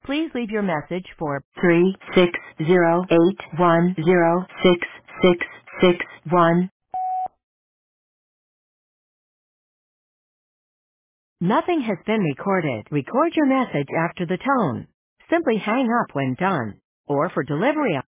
Please leave your message for 36081066661. Nothing has been recorded. Record your message after the tone. Simply hang up when done. Or for delivery